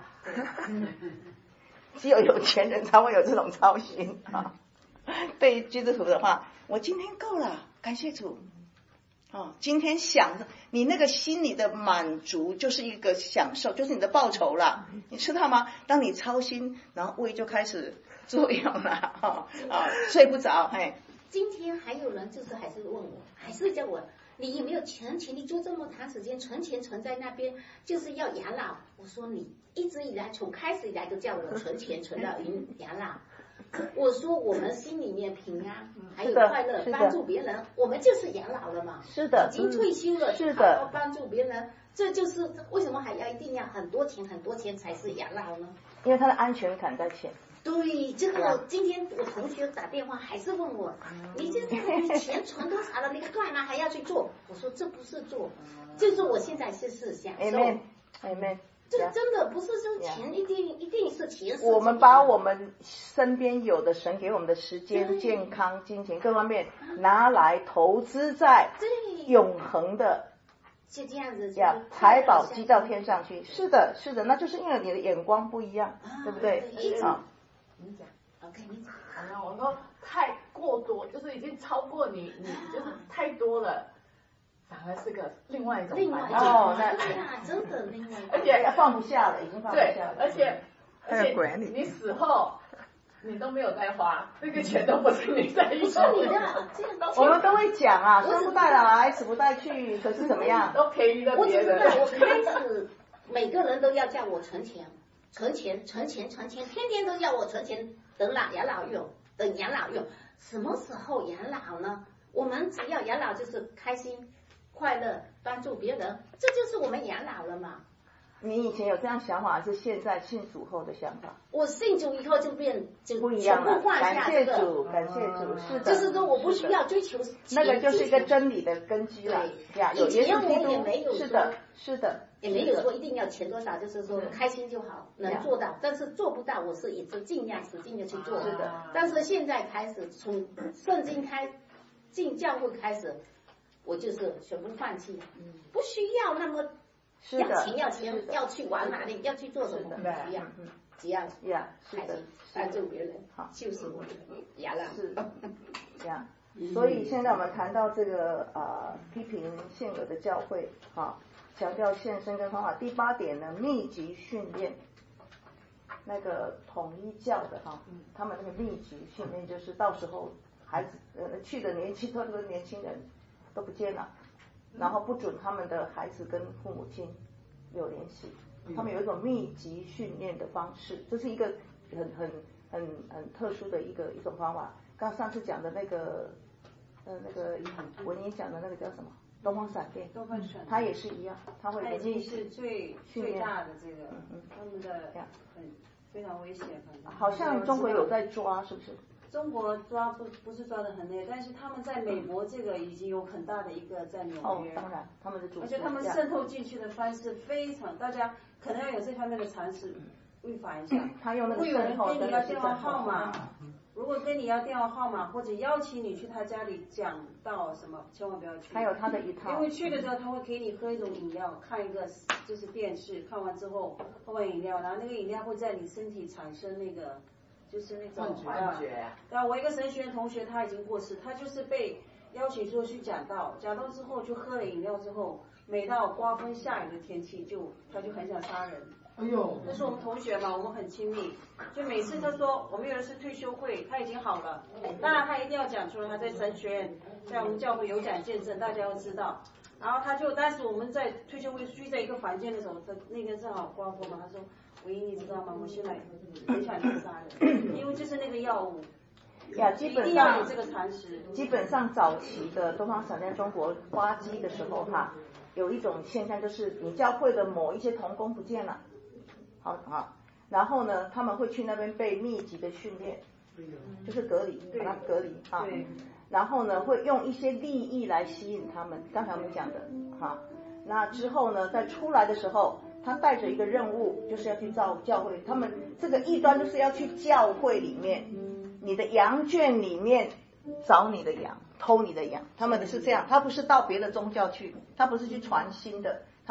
只有有钱人才会有这种操心啊。对于基督徒的话，我今天够了，感谢主。哦，今天享你那个心里的满足就是一个享受，就是你的报酬了，你知道吗？当你操心，然后胃就开始作用了，啊、哦、睡不着，哎。 今天还有人就是还是问我，还是叫我，你有没有存钱？你做这么长时间存钱存在那边，就是要养老。我说你一直以来从开始以来都叫我存钱存到养老。我说我们心里面平安，还有快乐，帮助别人，我们就是养老了嘛。 是的， 已经退休了， 是的， 好好帮助别人，这就是为什么还要一定要很多钱很多钱才是养老呢？ 因为他的安全感在前。 对，这个今天我同学打电话还是问我，你这你钱存多少了？你干嘛还要去做？我说这不是做，就是我现在是是享受。 Amen Amen。 这真的不是说钱一定一定是钱。 我们把我们身边有的神给我们的时间、健康、金钱各方面拿来投资在永恒的， 就这样子呀，财宝积到天上去。是的，是的，那就是因为你的眼光不一样，对不对？ 啊， 你讲 ，OK， 你讲。 好像我说太过多，就是已经超过你，你就是太多了。反而是个另外一种， 另外一种哦，那对啊，真的另外一种， 而且放不下了，已经放不下了。 对，而且而且你死后你都没有再花，那个钱都不是你在用， 不是你的，这个我们都会讲啊，生不带来，死不带去，可是怎么样？ 都便宜了别人。 我只知道，我开始每个人都要叫我存钱，存钱，存钱，存钱，天天都要我存钱，等老养老用，等养老用。什么时候养老呢？我们只要养老就是开心。快乐，帮助别人，这就是我们养老了嘛。 你以前有这样想法，还是现在信主后的想法？ 我信主以后就变就不一样了。感谢主，感谢主，是的。 就是说我不需要追求那个就是一个真理的根基了。呀，有耶稣基督。是的，是的。 也没有说一定要钱多少，就是说开心就好，能做到。但是做不到，我是一直尽量使劲的去做。 是的。 但是现在开始，从圣经开进教会开始。我就是全部放弃，不需要那么要钱要钱要去玩哪里要去做什么，不需要，只要呀，是的， 帮助别人，好，就是我的养老。 是，这样。所以现在我们谈到这个呃批评现有的教会，哈，强调献身跟方法。第八点呢，密集训练，那个统一教的哈，他们那个密集训练就是到时候孩子呃去的年轻特别是年轻人。都不见了，然后不准他们的孩子跟父母亲有联系，他们有一种密集训练的方式，这是一个很很很很特殊的一个一种方法。刚上次讲的那个呃那个文英讲的那个叫什么东方闪电， 东方闪电， 它也是一样，它会它已经是最最大的这个， 嗯嗯， 他们的很非常危险， 好像中国有在抓，是不是？ 中国抓不不是抓得很累，但是他们在美国这个已经有很大的一个在纽约， 哦，当然他们的主， 而且他们渗透进去的方式非常，大家可能要有这方面的常识，预防一下。 他用那个如果有人跟你要电话号码，如果跟你要电话号码或者邀请你去他家里讲到什么，千万不要去。 还有他的一套， 因为去的时候他会给你喝一种饮料，看一个就是电视，看完之后喝完饮料，然后那个饮料会在你身体产生那个。就是那种幻觉。 对啊，我一个神学院同学他已经过世，他就是被邀请说去讲道，讲道之后就喝了饮料之后，每到刮风下雨的天气就他就很想杀人。 哎呦， 那是我们同学嘛，我们很亲密，就每次他说我们有一次退休会，他已经好了，当然他一定要讲出来，他在神学院在我们教会有讲见证，大家要知道。然后他就当时我们在退休会聚在一个房间的时候，他那天正好刮风嘛，他说。唯一你知道吗？我现在很想去杀人，因为就是那个药物， 呀，基本上一定要有这个常识。 基本上早期的东方闪电中国花机的时候哈，有一种现象就是你教会的某一些同工不见了，好好，然后呢他们会去那边被密集的训练，就是隔离，把它隔离哈，然后呢会用一些利益来吸引他们，刚才我们讲的哈，那之后呢在出来的时候。他带着一个任务，就是要去造教会。他们这个异端就是要去教会里面，你的羊圈里面找你的羊，偷你的羊。他们的是这样，他不是到别的宗教去，他不是去传新的，他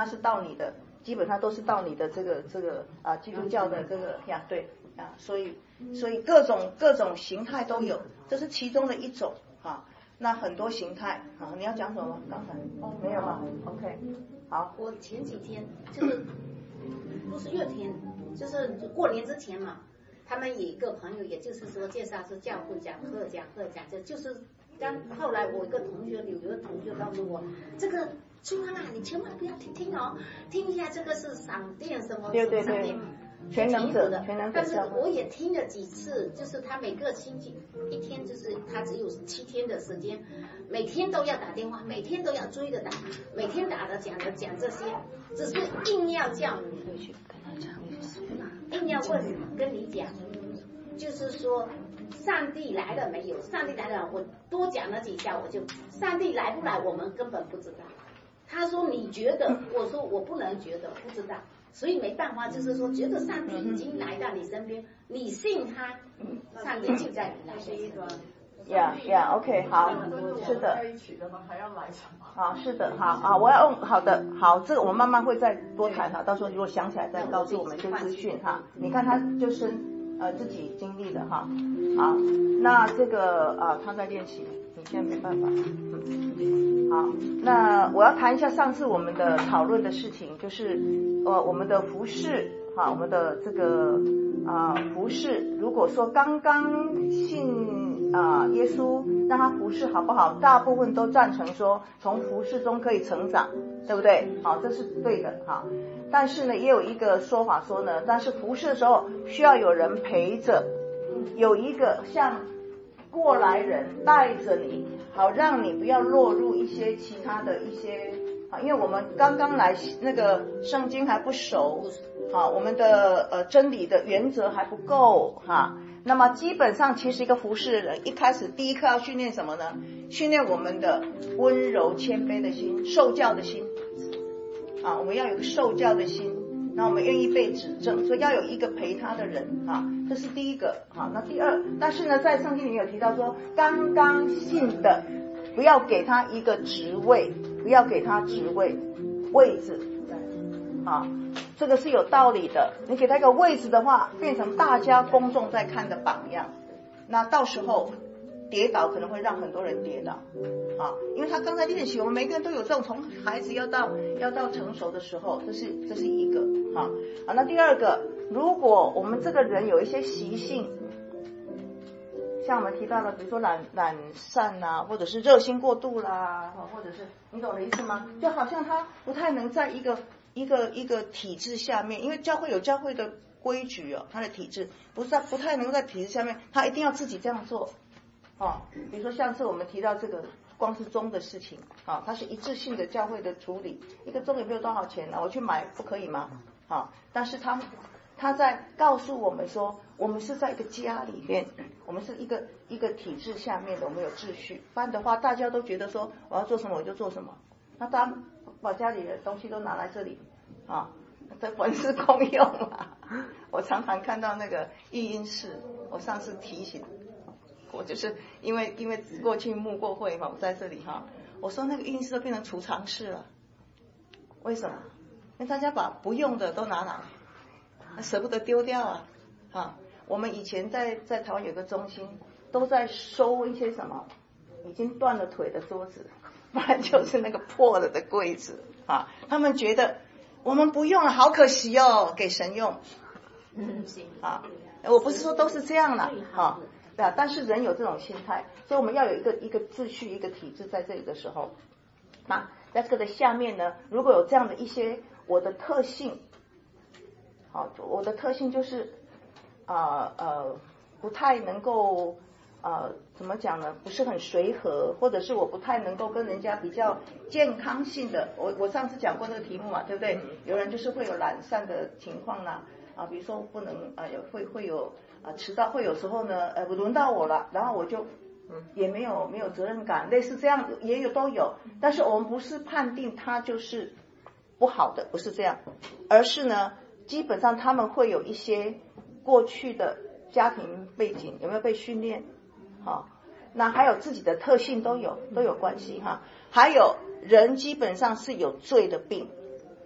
它是到你的，基本上都是到你的这个这个啊基督教的这个呀，对啊，所以所以各种各种形态都有，这是其中的一种啊。那很多形态啊，你要讲什么？刚才哦没有吗 ？OK， 好。 我前几天就是不是月天，就是过年之前嘛，他们有一个朋友，也就是说介绍是教会讲课讲课讲，这就是刚后来我一个同学，有一个同学告诉我，这个春花啊，你千万不要听听哦，听一下这个是闪电什么对对对。全能者的， 但是我也听了几次，就是他每个星期一天，就是他只有七天的时间，每天都要打电话，每天都要追着打，每天打的讲的讲这些，只是硬要叫你，硬要问跟你讲，就是说上帝来了没有？上帝来了，我多讲了几下，我就上帝来不来，我们根本不知道。他说你觉得，我说我不能觉得，不知道。所以没办法，就是说，觉得上帝已经来到你身边，你信他，上帝就在你那边。 呀呀 ，OK， 好，是的。好，是的，好啊，我要用好的，好，这个我们慢慢会再多谈哈，到时候如果想起来再告诉我们一些资讯哈。你看他就是呃自己经历的哈，好，那这个啊他在练习，你现在没办法。嗯，好，那我要谈一下上次我们的讨论的事情，就是呃我们的服饰，哈，我们的这个啊、呃、服饰，如果说刚刚信啊、呃、耶稣，让他服饰好不好？大部分都赞成说从服饰中可以成长，对不对？好，这是对的哈。但是呢，也有一个说法说呢，但是服侍的时候需要有人陪着，有一个像过来人带着你，好让你不要落入一些其他的一些啊，因为我们刚刚来那个圣经还不熟，好，我们的呃真理的原则还不够哈。那么基本上其实一个服侍的人一开始第一课要训练什么呢？训练我们的温柔谦卑的心，受教的心啊，我们要有个受教的心，那我们愿意被指正，所以要有一个陪他的人啊，这是第一个啊。那第二，但是呢，在圣经里面有提到说，刚刚信的不要给他一个职位，不要给他职位位置啊，这个是有道理的。你给他一个位置的话，变成大家公众在看的榜样，那到时候跌倒可能会让很多人跌倒啊，因为他刚才练习，我们每个人都有这种从孩子要到要到成熟的时候，这是这是一个啊。好，那第二个，如果我们这个人有一些习性，像我们提到的，比如说懒懒散啊，或者是热心过度啦，或者是你懂我的意思吗？就好像他不太能在一个一个一个体制下面，因为教会有教会的规矩哦，他的体制不是在不太能在体制下面，他一定要自己这样做。哦，比如说上次我们提到这个光是钟的事情啊，它是一致性的教会的处理，一个钟也没有多少钱呢、啊，我去买不可以吗？啊，但是他他在告诉我们说，我们是在一个家里面，我们是一个一个体制下面的，我们有秩序，不然的话大家都觉得说我要做什么我就做什么，那大家把家里的东西都拿来这里啊，这本是公用啊。我常常看到那个育婴室，我上次提醒。我就是因为因为过去牧过会嘛，我在这里哈，我说那个育婴室都变成储藏室了，为什么？因为大家把不用的都拿来，舍不得丢掉啊！啊，我们以前在在台湾有个中心，都在收一些什么已经断了腿的桌子，不然就是那个破了的柜子啊。他们觉得我们不用了，好可惜哦，给神用。嗯，啊，我不是说都是这样了啊。对啊，但是人有这种心态，所以我们要有一个一个秩序、一个体制在这里的时候，那在这个的下面呢，如果有这样的一些我的特性，好，我的特性就是啊 呃, 呃不太能够呃怎么讲呢？不是很随和，或者是我不太能够跟人家比较健康性的。我我上次讲过这个题目嘛，对不对？有人就是会有懒散的情况啦，啊，比如说不能啊、呃，会会有。啊，迟到会有时候呢，呃，轮到我了，然后我就也没有没有责任感，类似这样也有都有，但是我们不是判定他就是不好的，不是这样，而是呢，基本上他们会有一些过去的家庭背景有没有被训练，好，那还有自己的特性都有都有关系哈，还有人基本上是有罪的病，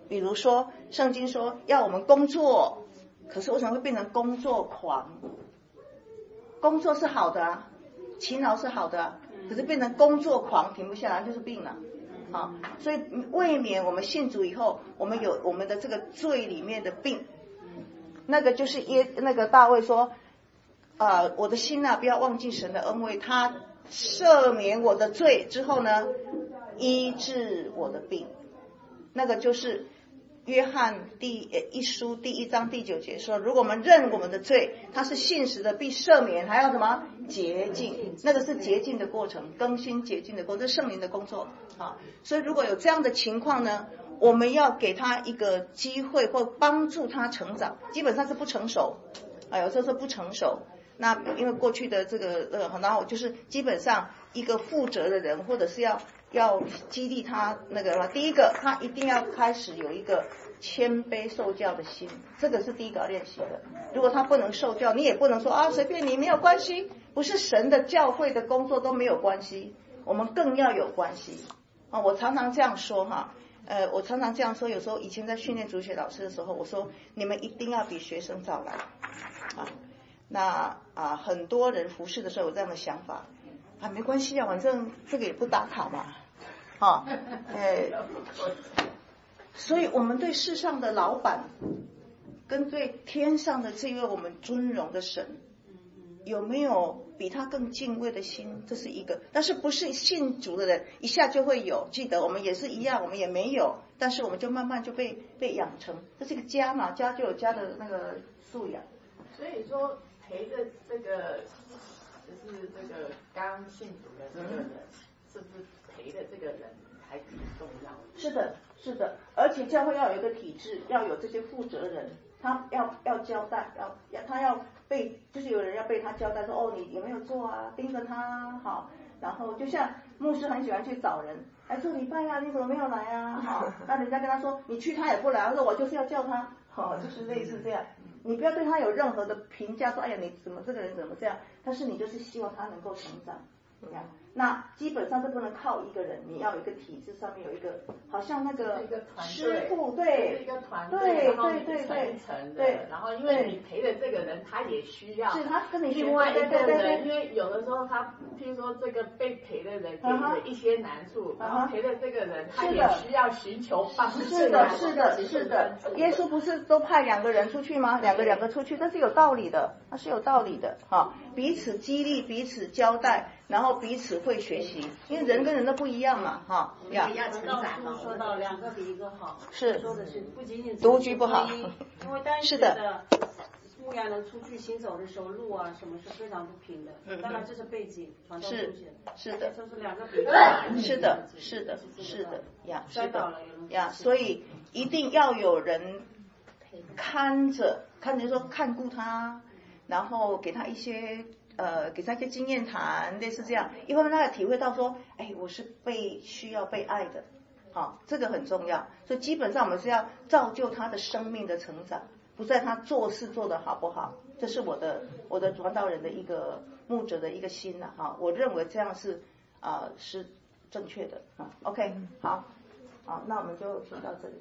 比如说圣经说要我们工作，可是为什么会变成工作狂？工作是好的啊，勤劳是好的啊，可是变成工作狂停不下来就是病了。好，所以未免我们信主以后，我们有我们的这个罪里面的病，那个就是耶那个大卫说，啊、呃，我的心啊，不要忘记神的恩惠，他赦免我的罪之后呢，医治我的病，那个就是约翰第一书第一章第九节说，如果我们认我们的罪，他是信实的，必赦免，还要什么洁净？那个是洁净的过程，更新洁净的过程，这是圣灵的工作啊。所以如果有这样的情况呢，我们要给他一个机会，或帮助他成长，基本上是不成熟，啊，有时候是不成熟。那因为过去的这个呃，然后就是基本上一个负责的人，或者是要要激励他那个，第一个他一定要开始有一个谦卑受教的心，这个是第一个要练习的。如果他不能受教，你也不能说啊随便你没有关系，不是神的教会的工作都没有关系，我们更要有关系啊！我常常这样说哈，呃，我常常这样说，有时候以前在训练主学老师的时候，我说你们一定要比学生早来啊。那啊，很多人服侍的时候有这样的想法啊，没关系啊，反正这个也不打卡嘛，啊，呃，所以我们对世上的老板，跟对天上的这位我们尊荣的神，有没有比他更敬畏的心？这是一个，但是不是信主的人一下就会有。记得我们也是一样，我们也没有，但是我们就慢慢就被被养成，这是一个家嘛，家就有家的那个素养。 所以说。陪着这个，就是这个刚信主的这个人，嗯、是不是陪着这个人还挺重要的？ 是的，是的，而且教会要有一个体制，要有这些负责人，他要要交代，要要他要被，就是有人要被他交代说，哦，你有没有做啊？盯着他，好，然后就像牧师很喜欢去找人，哎，这礼拜啊，你怎么没有来啊？好，那人家跟他说，你去他也不来，他说我就是要叫他，好，就是类似这样。你不要对他有任何的评价，说哎呀你怎么这个人怎么这样，但是你就是希望他能够成长，这样。那基本上是不能靠一个人，你要有一个体制，上面有一个好像那个师傅，对， 一个团队， 对对对对对，然后因为你陪的这个人，他也需要， 是他跟你另外一个人，因为有的时候他譬如说这个被陪的人给了一些难处，然后陪的这个人他也需要寻求帮助。 是的，是的，是的。耶稣不是都派两个人出去吗？两个两个出去，这是有道理的，那是有道理的哈，彼此激励，彼此交代。然后彼此会学习，因为人跟人都不一样嘛，哈。 呀，成长嘛。说到两个比一个好， 是说的是不仅仅独居不好， 因为单身的牧羊人出去行走的时候，路啊什么是非常不平的。嗯、当然这是背景，传道出现。 是的， 就是两个比一个。 是的，是的，是的，呀，是的，呀，所以一定要有人看着，看着说看顾他，然后给他一些。呃，给他一些经验谈，类似这样，一方面他也体会到说，哎，我是被需要被爱的，好，这个很重要。所以基本上我们是要造就他的生命的成长，不在他做事做得好不好，这是我的我的传道人的一个牧者的一个心呐、啊，哈，我认为这样是啊、呃、是正确的啊。OK， 好，好，那我们就先到这里。